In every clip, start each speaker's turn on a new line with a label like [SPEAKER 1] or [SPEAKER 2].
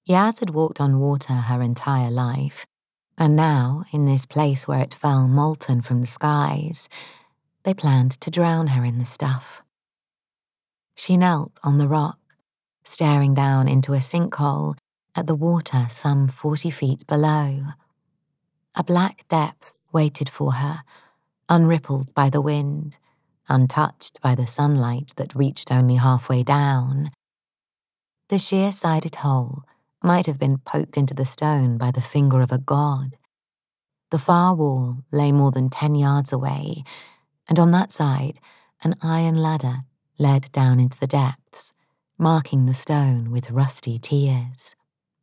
[SPEAKER 1] Yaz had walked on water her entire life, and now, in this place where it fell molten from the skies, they planned to drown her in the stuff. She knelt on the rock, staring down into a sinkhole at the water some 40 feet below. A black depth waited for her, unrippled by the wind, untouched by the sunlight that reached only halfway down. The sheer-sided hole might have been poked into the stone by the finger of a god. The far wall lay more than 10 yards away, and on that side, an iron ladder led down into the depths, marking the stone with rusty tiers.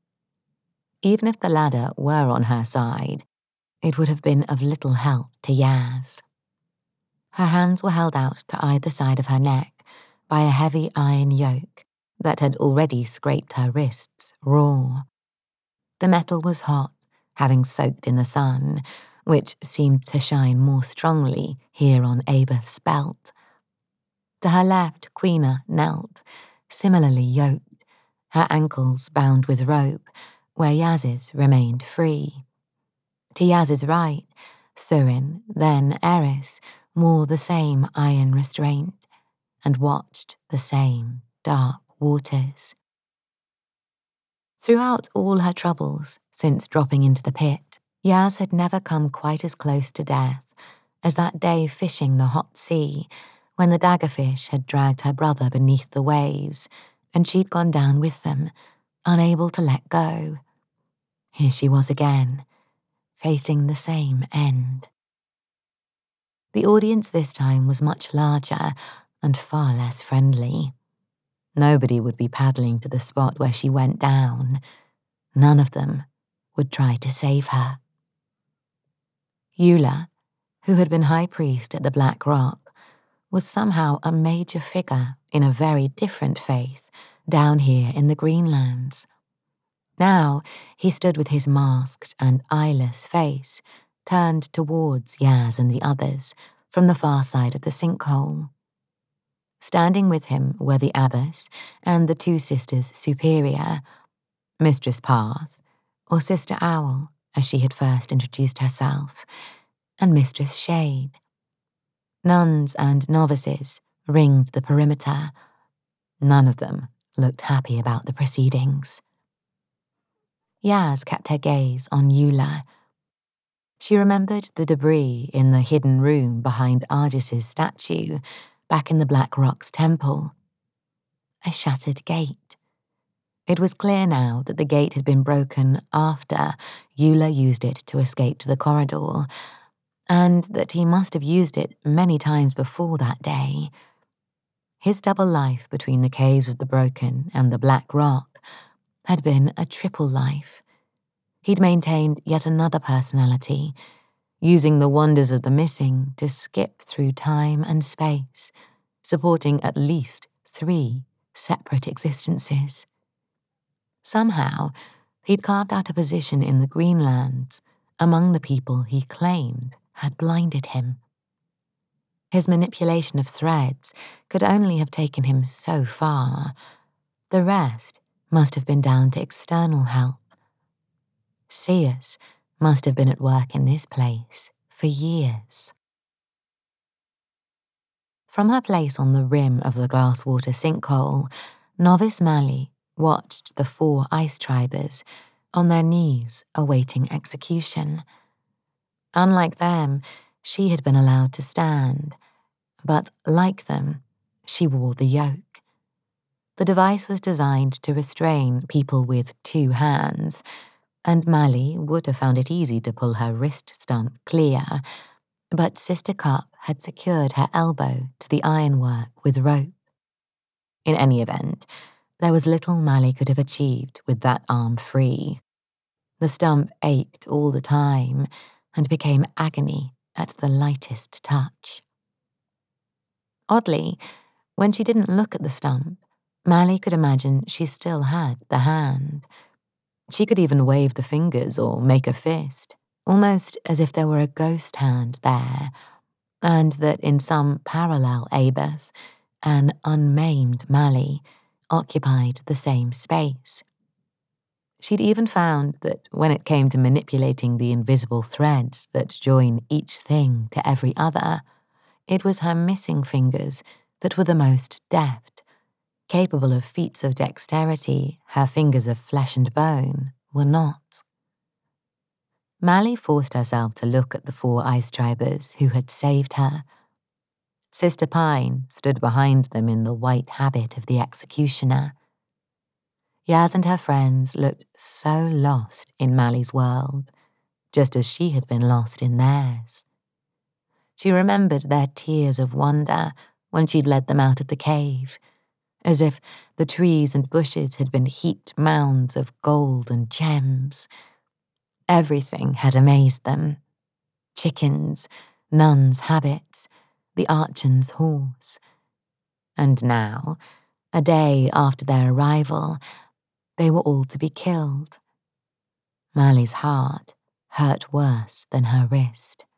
[SPEAKER 1] Even if the ladder were on her side, it would have been of little help to Yaz. Her hands were held out to either side of her neck by a heavy iron yoke that had already scraped her wrists raw. The metal was hot, having soaked in the sun, which seemed to shine more strongly here on Abeth's belt. To her left, Quina knelt, similarly yoked, her ankles bound with rope, where Yaz's remained free. To Yaz's right, Thurin, then Eris, wore the same iron restraint and watched the same dark waters. Throughout all her troubles since dropping into the pit, Yaz had never come quite as close to death as that day fishing the hot sea when the daggerfish had dragged her brother beneath the waves and she'd gone down with them, unable to let go. Here she was again, facing the same end. The audience this time was much larger and far less friendly. Nobody would be paddling to the spot where she went down. None of them would try to save her. Eula, who had been high priest at the Black Rock, was somehow a major figure in a very different faith down here in the Greenlands. Now he stood with his masked and eyeless face turned towards Yaz and the others from the far side of the sinkhole. Standing with him were the abbess and the two sisters superior, Mistress Path, or Sister Owl, as she had first introduced herself, and Mistress Shade. Nuns and novices ringed the perimeter. None of them looked happy about the proceedings. Yaz kept her gaze on Eula. She remembered the debris in the hidden room behind Argis's statue back in the Black Rock's temple. A shattered gate. It was clear now that the gate had been broken after Eula used it to escape to the corridor, and that he must have used it many times before that day. His double life between the Caves of the Broken and the Black Rock had been a triple life. He'd maintained yet another personality, using the wonders of the missing to skip through time and space, supporting at least 3 separate existences. Somehow, he'd carved out a position in the Greenlands among the people he claimed had blinded him. His manipulation of threads could only have taken him so far. The rest must have been down to external help. Seers must have been at work in this place for years. From her place on the rim of the glasswater sinkhole, Novice Mally watched the 4 ice tribers on their knees awaiting execution. Unlike them, she had been allowed to stand, but like them, she wore the yoke. The device was designed to restrain people with 2 hands, and Mally would have found it easy to pull her wrist stump clear, but Sister Cup had secured her elbow to the ironwork with rope. In any event, there was little Mally could have achieved with that arm free. The stump ached all the time and became agony at the lightest touch. Oddly, when she didn't look at the stump, Mally could imagine she still had the hand. She could even wave the fingers or make a fist, almost as if there were a ghost hand there, and that in some parallel Abeth, an unmaimed Mally occupied the same space. She'd even found that when it came to manipulating the invisible threads that join each thing to every other, it was her missing fingers that were the most deft, capable of feats of dexterity her fingers of flesh and bone were not. Mally forced herself to look at the 4 ice tribers who had saved her. Sister Pine stood behind them in the white habit of the executioner. Yaz and her friends looked so lost in Mally's world, just as she had been lost in theirs. She remembered their tears of wonder when she'd led them out of the cave, as if the trees and bushes had been heaped mounds of gold and gems. Everything had amazed them. Chickens, nuns' habits, the Archon's horse. And now, a day after their arrival, they were all to be killed. Mally's heart hurt worse than her wrist.